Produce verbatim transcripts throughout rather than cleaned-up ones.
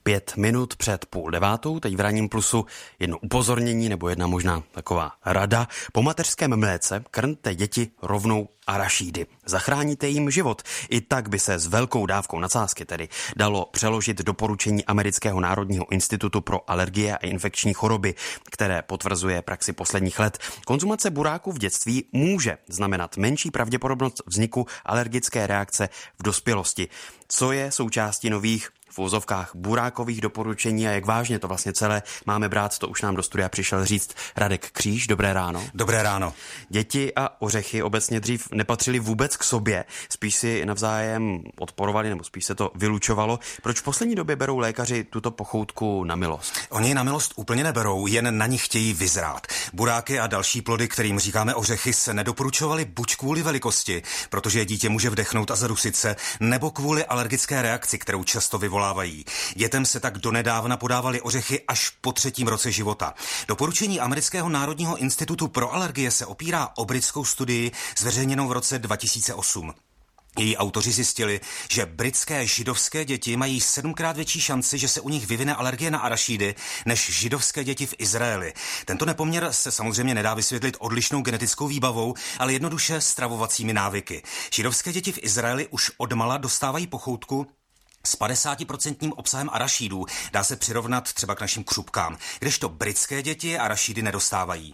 Pět minut před půl devátou, teď v Ranním plusu jedno upozornění nebo jedna možná taková rada. Po mateřském mléce krmte děti rovnou arašídy. Zachráníte jim život. I tak by se s velkou dávkou nadsázky tedy dalo přeložit doporučení Amerického národního institutu pro alergie a infekční choroby, které potvrzuje praxi posledních let. Konzumace buráku v dětství může znamenat menší pravděpodobnost vzniku alergické reakce v dospělosti. Co je součástí nových v úzovkách burákových doporučení a jak vážně to vlastně celé máme brát, to už nám do studia přišel říct Radek Kříž. Dobré ráno. Dobré ráno. Děti a ořechy obecně dřív nepatřili vůbec k sobě, spíš si navzájem odporovali nebo spíš se to vylučovalo. Proč v poslední době berou lékaři tuto pochoutku na milost? Oni na milost úplně neberou, jen na nich chtějí vyzrát. Buráky a další plody, kterým říkáme ořechy, se nedoporučovaly buď kvůli velikosti, protože dítě může vdechnout a zadusit se, nebo kvůli alergické reakci, kterou často vyvolá. Dětem se tak donedávna podávaly ořechy až po třetím roce života. Doporučení Amerického národního institutu pro alergie se opírá o britskou studii zveřejněnou v roce dva tisíce osm. Její autoři zjistili, že britské židovské děti mají sedmkrát větší šanci, že se u nich vyvine alergie na arašídy, než židovské děti v Izraeli. Tento nepoměr se samozřejmě nedá vysvětlit odlišnou genetickou výbavou, ale jednoduše stravovacími návyky. Židovské děti v Izraeli už odmala dostávají pochoutku s padesátiprocentním obsahem arašídů, dá se přirovnat třeba k našim křupkám, kdežto britské děti arašídy nedostávají.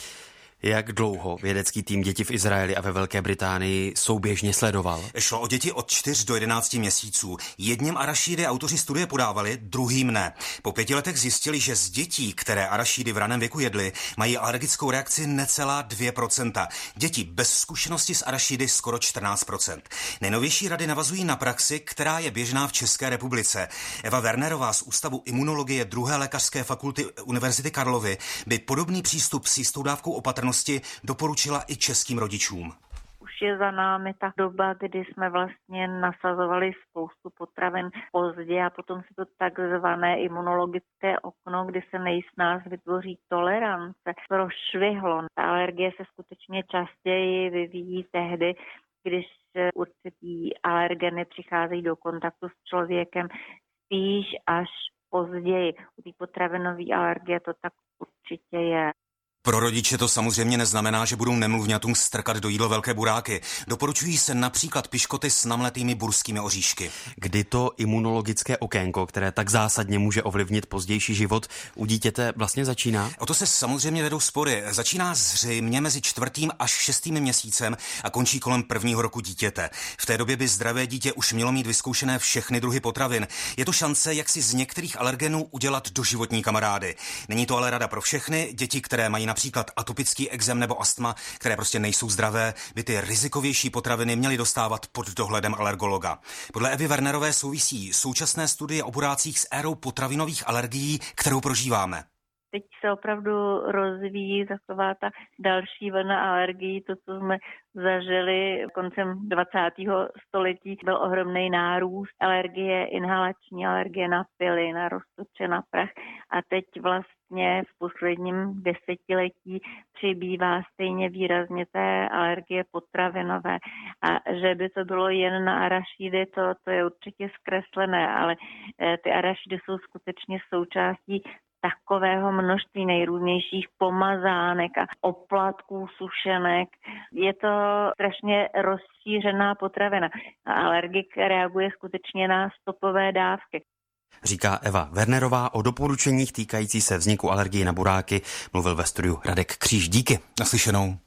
Jak dlouho vědecký tým děti v Izraeli a ve Velké Británii souběžně sledoval? Šlo o děti od čtyř do jedenácti měsíců. Jedním arašídy autoři studie podávali, druhým ne. Po pěti letech zjistili, že z dětí, které arašídy v raném věku jedly, mají alergickou reakci necelá dvě procenta. Děti bez zkušenosti s arašídy skoro čtrnáct procent. Nejnovější rady navazují na praxi, která je běžná v České republice. Eva Wernerová z Ústavu imunologie druhé lékařské fakulty Univerzity Karlovy by podobný přístup s jistou dávkou opatrnosti doporučila i českým rodičům. Už je za námi ta doba, kdy jsme vlastně nasazovali spoustu potravin pozdě a potom se to takzvané imunologické okno, kdy se nejsnáz vytvoří tolerance, prošvihlo. Ta alergie se skutečně častěji vyvíjí tehdy, když určitý alergeny přicházejí do kontaktu s člověkem spíš až později. U té potravinové alergie to tak určitě je. Pro rodiče to samozřejmě neznamená, že budou nemluvňatům strkat do jídla velké buráky. Doporučují se například piškoty s namletými burskými oříšky. Kdy to imunologické okénko, které tak zásadně může ovlivnit pozdější život, u dítěte vlastně začíná? O to se samozřejmě vedou spory. Začíná zřejmě mezi čtvrtým až šestým měsícem a končí kolem prvního roku dítěte. V té době by zdravé dítě už mělo mít vyzkoušené všechny druhy potravin. Je to šance, jak si z některých alergenů udělat doživotní kamarády. Není to ale rada pro všechny. Děti, které mají například atopický ekzém nebo astma, které prostě nejsou zdravé, by ty rizikovější potraviny měly dostávat pod dohledem alergologa. Podle Evy Wernerové souvisí současné studie o burácích s érou potravinových alergií, kterou prožíváme. Teď se opravdu rozvíjí taková ta další vlna alergií, to, co jsme zažili koncem dvacátého století. Byl ohromný nárůst alergie, inhalační alergie na pily, na roztoče, na prach a teď vlastně v posledním desetiletí přibývá stejně výrazně té alergie potravinové. A že by to bylo jen na arašídy, to, to je určitě zkreslené, ale ty arašídy jsou skutečně součástí takového množství nejrůznějších pomazánek a oplatků, sušenek. Je to strašně rozšířená potravina. A alergik reaguje skutečně na stopové dávky. Říká Eva Wernerová. O doporučeních týkající se vzniku alergie na buráky mluvil ve studiu Radek Kříž. Díky. Naslyšenou.